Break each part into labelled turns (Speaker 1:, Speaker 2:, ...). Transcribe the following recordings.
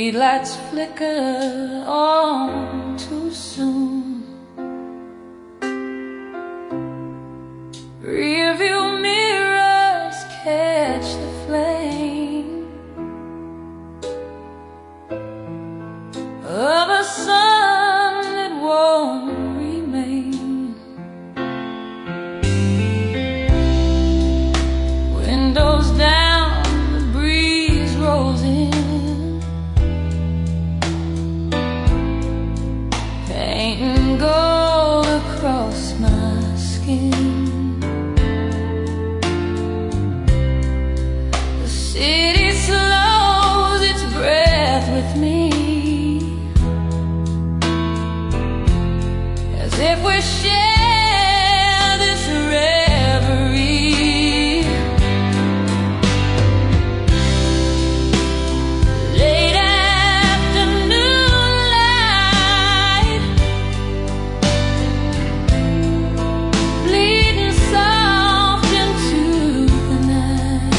Speaker 1: Streetlights flicker on too soon. Rearview mirrors catch the flame of a sun that won't remain. Windows down, the breeze rolls in. Painting gold across my skin. The city slows its breath with me, as if we share this reverie. Late afternoon light, bleeding soft into the night.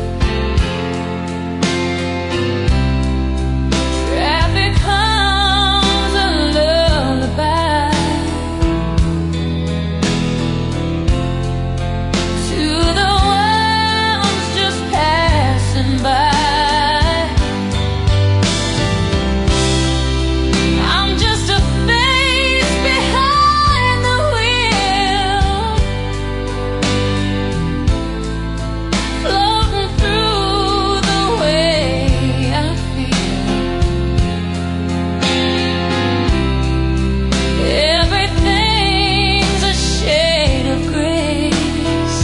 Speaker 1: Traffic hums a lullaby to the ones just passing by. I'm just a face behind the wheel, floating through the way I feel. Everything's a shade of grace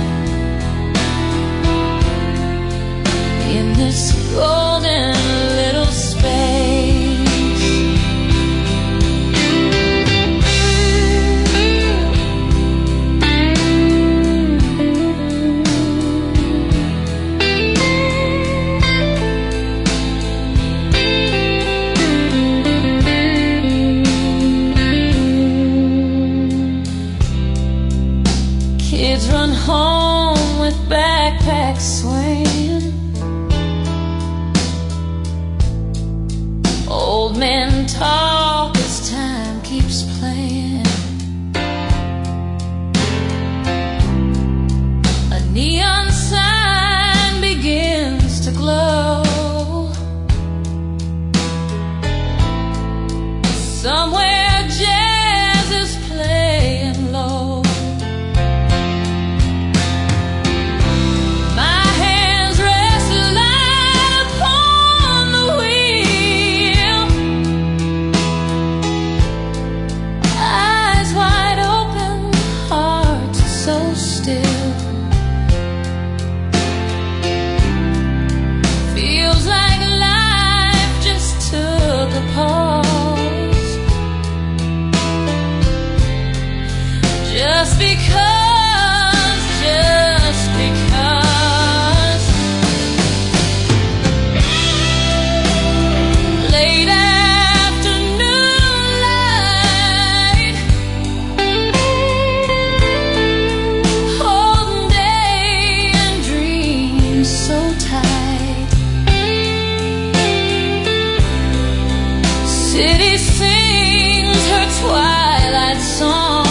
Speaker 1: in this golden little space. Kids run home with backpacks swinging. Old men talk as time keeps playing. A neon sign begins to glow. Somewhere jazz is playing low. My hands rest light upon the wheel, eyes wide open, heart so still. Feels like life just took a pause. Just because, just because. Late afternoon light, holding day and dreams so tight. City sings her twilight song.